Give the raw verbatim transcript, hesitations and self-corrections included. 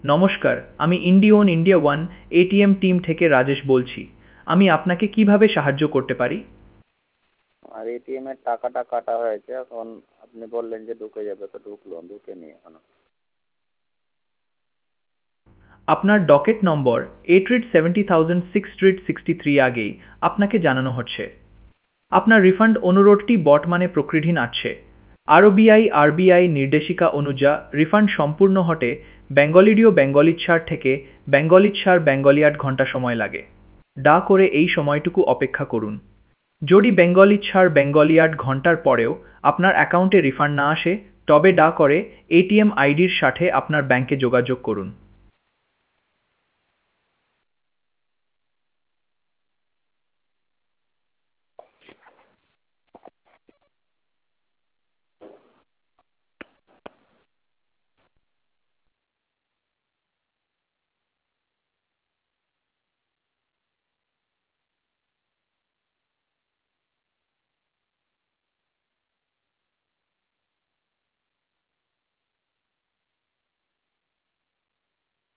নমস্কার, আমি ইন্ডিওন ইন্ডিয়া ওয়ান এটিএম টিম থেকে রাজেশ বলছি। আমি আপনাকে কিভাবে সাহায্য করতে পারি? আর এটিএম এর টাকাটা কাটা হয়েছে, এখন আপনি বললেন যে ঢুকে যাবে, তো ঢুকলো, ঢুকেনি এখনো। আপনার docket number eight hundred seventy thousand six hundred sixty three আগেই আপনাকে জানানো হচ্ছে। আপনার রিফান্ড অনুরোধটি বর্তমানে প্রক্রিয়াধীন আছে। আরবিআই আরবিআই নির্দেশিকা অনুযায়ী রিফান্ড সম্পূর্ণ হতে বেঙ্গলিডিও বেঙ্গলিচ্ছার থেকে বেঙ্গলিচ্ছার বেঙ্গলি আট ঘন্টা সময় লাগে। দা করে এই সময়টুকু অপেক্ষা করুন। যদি বেঙ্গলিচ্ছার বেঙ্গলি আট ঘন্টার পরেও আপনার অ্যাকাউন্টে রিফান্ড না আসে, তবে ডা করে এটিএম আইডির সাথে আপনার ব্যাংকে যোগাযোগ করুন।